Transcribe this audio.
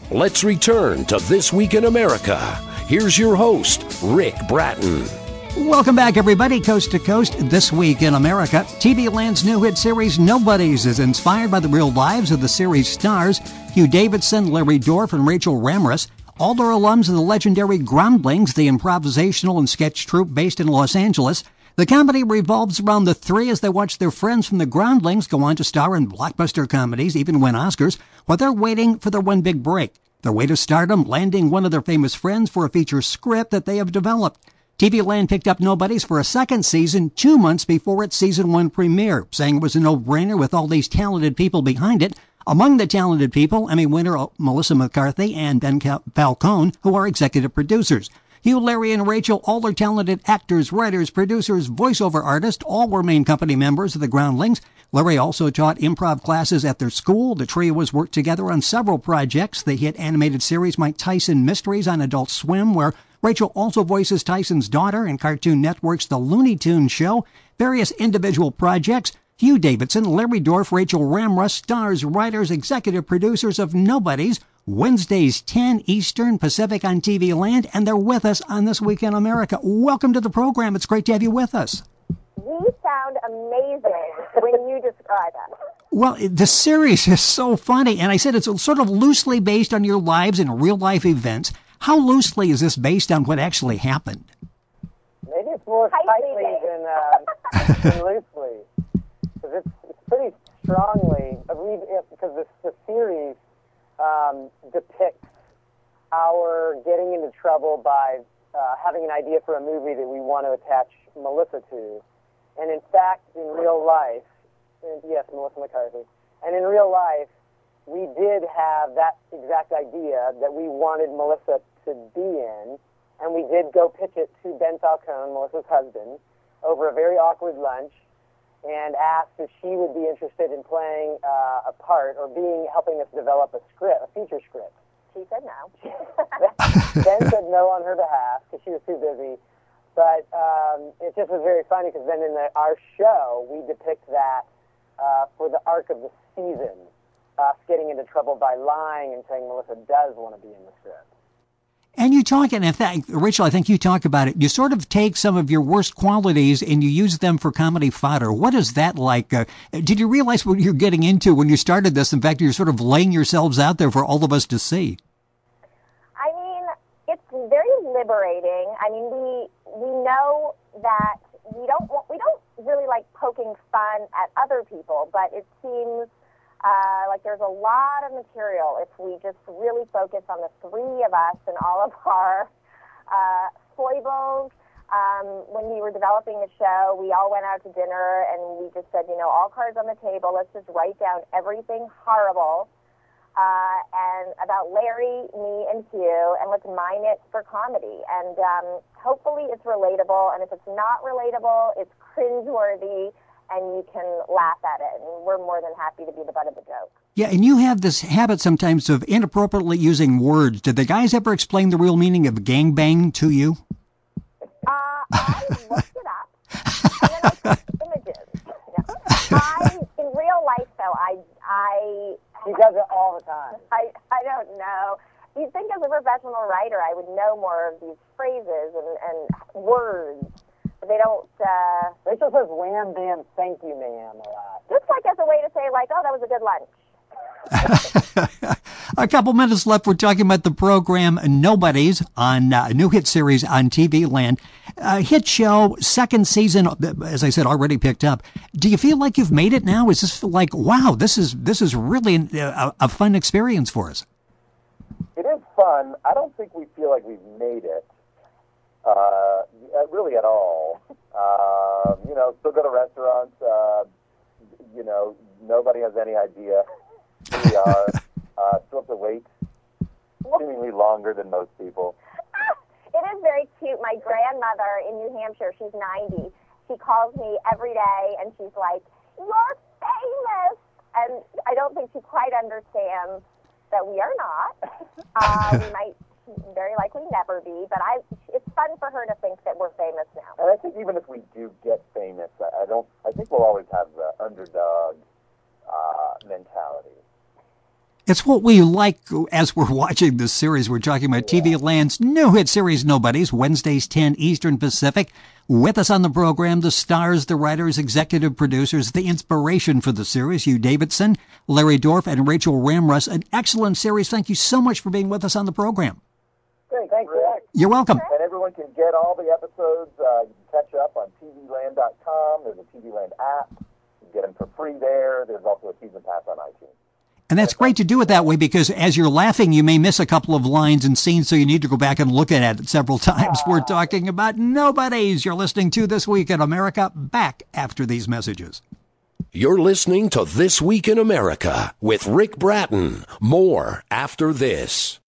Let's return to This Week in America. Here's your host, Rick Bratton. Welcome back, everybody, coast to coast. This Week in America, TV Land's new hit series Nobodies is inspired by the real lives of the series stars Hugh Davidson, Larry Dorff, and Rachel Ramrus. All are alums of the legendary Groundlings, the improvisational and sketch troupe based in Los Angeles. The comedy revolves around the three as they watch their friends from the Groundlings go on to star in blockbuster comedies, even win Oscars, while they're waiting for their one big break. Their way to stardom, landing one of their famous friends for a feature script that they have developed. TV Land picked up Nobodies for a second season 2 months before its season 1 premiere, saying it was a no-brainer with all these talented people behind it. Among the talented people, Emmy winner Melissa McCarthy and Ben Falcone, who are executive producers. Hugh, Larry, and Rachel, all are talented actors, writers, producers, voiceover artists. All were main company members of the Groundlings. Larry also taught improv classes at their school. The trio has worked together on several projects. The hit animated series Mike Tyson Mysteries on Adult Swim, where Rachel also voices Tyson's daughter, and Cartoon Network's The Looney Tunes Show. Various individual projects. Hugh Davidson, Larry Dorff, Rachel Ramrus, stars, writers, executive producers of Nobodies. Wednesdays, 10 Eastern Pacific on TV Land, and they're with us on This Week in America. Welcome to the program. It's great to have you with us. You sound amazing when you describe us. Well, the series is so funny, and I said it's sort of loosely based on your lives and real-life events. How loosely is this based on what actually happened? Maybe it's more tightly than loosely. Because it's pretty strongly, because the series depicts our getting into trouble by having an idea for a movie that we want to attach Melissa to. And in fact, in real life, yes, Melissa McCarthy, and in real life, we did have that exact idea that we wanted Melissa to be in, and we did go pitch it to Ben Falcone, Melissa's husband, over a very awkward lunch, and asked if she would be interested in playing a part or helping us develop a feature script. She said no. Ben said no on her behalf because she was too busy. But it just was very funny because then in our show, we depict that for the arc of the season, us getting into trouble by lying and saying Melissa does want to be in the script. And you talk, and in fact, Rachel, I think you talk about it. You sort of take some of your worst qualities and you use them for comedy fodder. What is that like? Did you realize what you're getting into when you started this? In fact, you're sort of laying yourselves out there for all of us to see. I mean, it's very liberating. I mean, we know that we don't really like poking fun at other people, but it seems like there's a lot of material if we just really focus on the three of us and all of our foibles. When we were developing the show, we all went out to dinner and we just said, all cards on the table, let's just write down everything horrible and about Larry, me, and Hugh, and let's mine it for comedy. And hopefully it's relatable, and if it's not relatable, it's cringeworthy, and you can laugh at it, and we're more than happy to be the butt of the joke. Yeah, and you have this habit sometimes of inappropriately using words. Did the guys ever explain the real meaning of gangbang to you? I looked it up, and then I took images. In real life, though, He does it all the time. I don't know. You'd think as a professional writer, I would know more of these phrases and words. They don't, Rachel says wham, bam, thank you, ma'am a lot. Just like as a way to say, oh, that was a good lunch. A couple minutes left. We're talking about the program Nobodies on a new hit series on TV Land. Hit show, second season, as I said, already picked up. Do you feel like you've made it now? Is this like, wow, this is really a fun experience for us? It is fun. I don't think we feel like we've made it. Really at all. Still go to restaurants. Nobody has any idea who we are. Still have to wait seemingly longer than most people. It is very cute. My grandmother in New Hampshire, she's 90. She calls me every day, and she's like, "You're famous!" And I don't think she quite understands that we are not. We might very likely never be, but it's fun for her to think that we're famous now. And I think even if we do get famous, I think we'll always have the underdog mentality. It's what we like as we're watching this series. We're talking about TV Land's new hit series, Nobodies, Wednesdays, 10 Eastern Pacific. With us on the program, the stars, the writers, executive producers, the inspiration for the series, Hugh Davidson, Larry Dorff, and Rachel Ramrus. An excellent series. Thank you so much for being with us on the program. Great, thanks, Rick. You're welcome. And everyone can get all the episodes. You can catch up on tvland.com. There's a TV Land app. You can get them for free there. There's also a season pass on iTunes. And that's great to do it that way because as you're laughing, you may miss a couple of lines and scenes, so you need to go back and look at it several times. We're talking about Nobodies. You're listening to This Week in America. Back after these messages. You're listening to This Week in America with Rick Bratton. More after this.